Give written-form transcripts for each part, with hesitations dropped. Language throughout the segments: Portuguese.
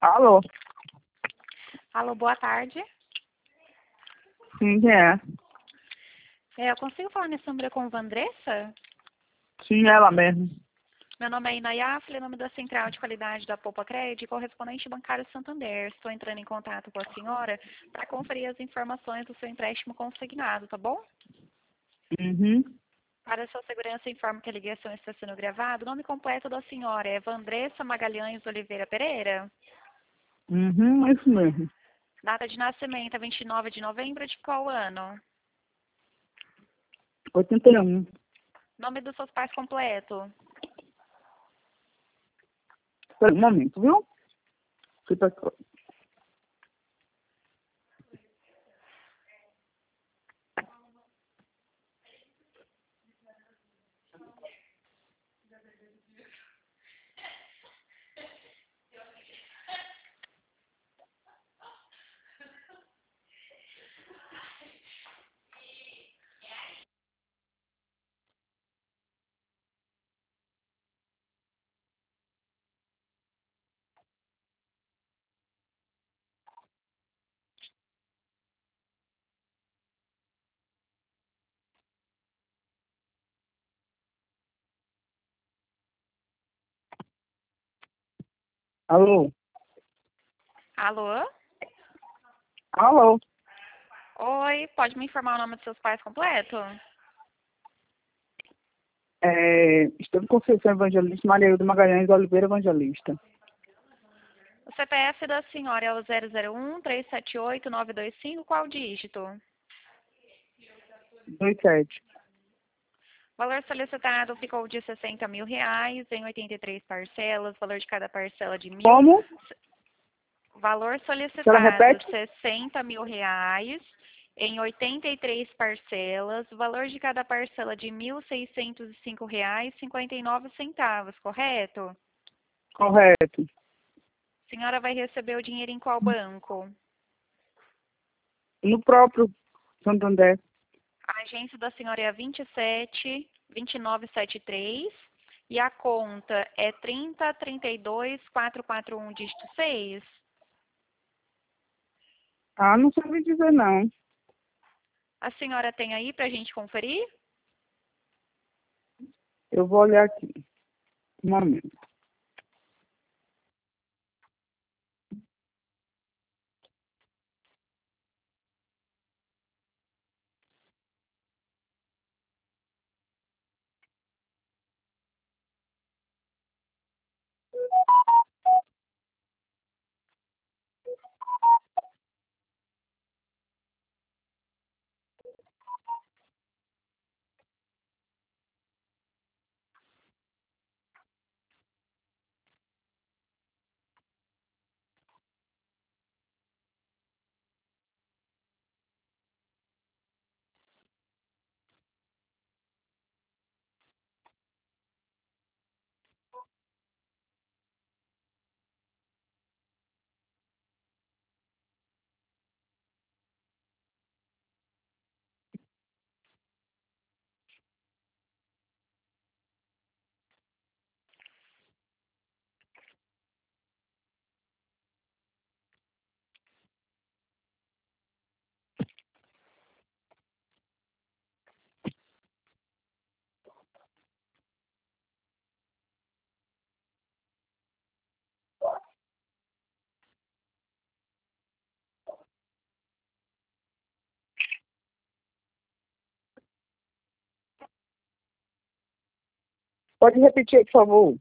Alô? Alô, boa tarde. Sim, quem é? Eu consigo falar nesse número com Vandressa? Sim, ela mesmo. Meu nome é Inayá, falei nome da Central de Qualidade da Poupa Crédito, correspondente bancário Santander. Estou entrando em contato com a senhora para conferir as informações do seu empréstimo consignado, tá bom? Uhum. Para sua segurança, informo que a ligação está sendo gravada. O nome completo da senhora é Vandressa Magalhães Oliveira Pereira. Uhum, é isso mesmo. Data de nascimento é 29 de novembro de qual ano? 81. Nome dos seus pais completo? Espera um momento, viu? Fica aqui. Alô? Alô? Alô? Oi, pode me informar o nome dos seus pais completo? Estevam Conceição Evangelista, Maria Hilda Magalhães Oliveira Evangelista. O CPF da senhora é o 001-378-925, qual dígito? 27. O valor solicitado ficou de R$60 mil em 83 parcelas, valor de cada parcela de mil. Como? Valor A senhora solicitado, repete? R$60 mil em 83 parcelas, valor de cada parcela de R$1.605,59, correto? Correto. A senhora vai receber o dinheiro em qual banco? No próprio Santander. A agência da senhora é a 27-2973 e a conta é 30-32-441, dígito 6. Ah, não sabe dizer não. A senhora tem aí para a gente conferir? Eu vou olhar aqui. Um momento. Pode repetir, por favor?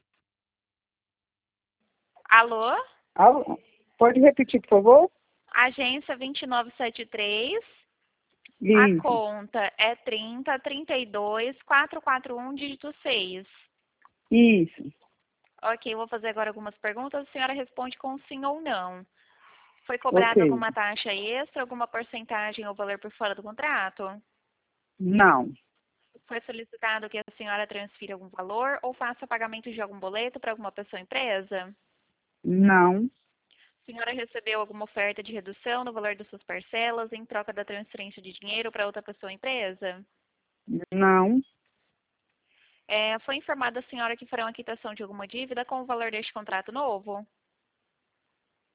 Alô? Alô? Pode repetir, por favor? Agência 2973. A Isso. conta é 30-32-441, dígito 6. Isso. Ok, vou fazer agora algumas perguntas. A senhora responde com sim ou não. Foi cobrada Ok. alguma taxa extra, alguma porcentagem ou valor por fora do contrato? Não. Foi solicitado que a senhora transfira algum valor ou faça pagamento de algum boleto para alguma pessoa ou empresa? Não. A senhora recebeu alguma oferta de redução no valor das suas parcelas em troca da transferência de dinheiro para outra pessoa ou empresa? Não. Foi informada a senhora que farão a quitação de alguma dívida com o valor deste contrato novo?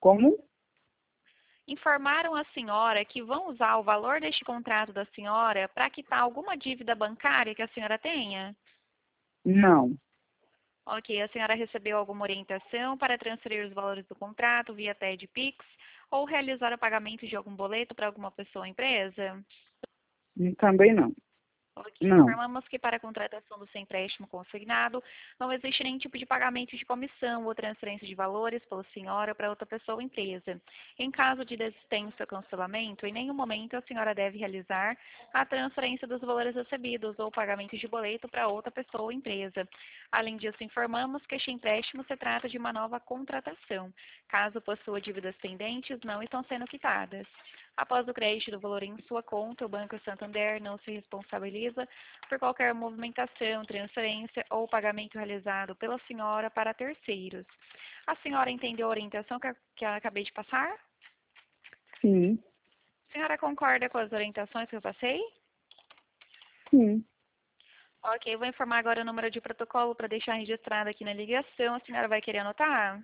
Como? Informaram a senhora que vão usar o valor deste contrato da senhora para quitar alguma dívida bancária que a senhora tenha? Não. Ok, a senhora recebeu alguma orientação para transferir os valores do contrato via TED Pix ou realizar o pagamento de algum boleto para alguma pessoa ou empresa? Também não. Ok, Não. informamos que para a contratação do seu empréstimo consignado não existe nenhum tipo de pagamento de comissão ou transferência de valores pela senhora para outra pessoa ou empresa. Em caso de desistência ou cancelamento, em nenhum momento a senhora deve realizar a transferência dos valores recebidos ou pagamento de boleto para outra pessoa ou empresa. Além disso, informamos que este empréstimo se trata de uma nova contratação. Caso possua dívidas pendentes, não estão sendo quitadas. Após o crédito do valor em sua conta, o Banco Santander não se responsabiliza por qualquer movimentação, transferência ou pagamento realizado pela senhora para terceiros. A senhora entendeu a orientação que eu acabei de passar? Sim. A senhora concorda com as orientações que eu passei? Sim. Ok, vou informar agora o número de protocolo para deixar registrado aqui na ligação. A senhora vai querer anotar?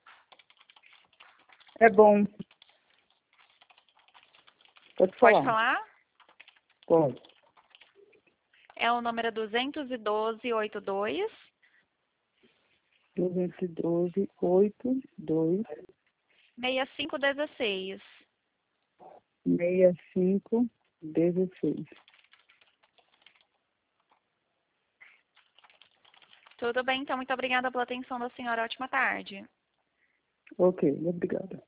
É bom. Pode Pode falar. falar? Pode. É o número 21282 212, 8, 2, 6516. 65, 16. Tudo bem, então. Muito obrigada pela atenção da senhora. Ótima tarde. Ok, obrigada.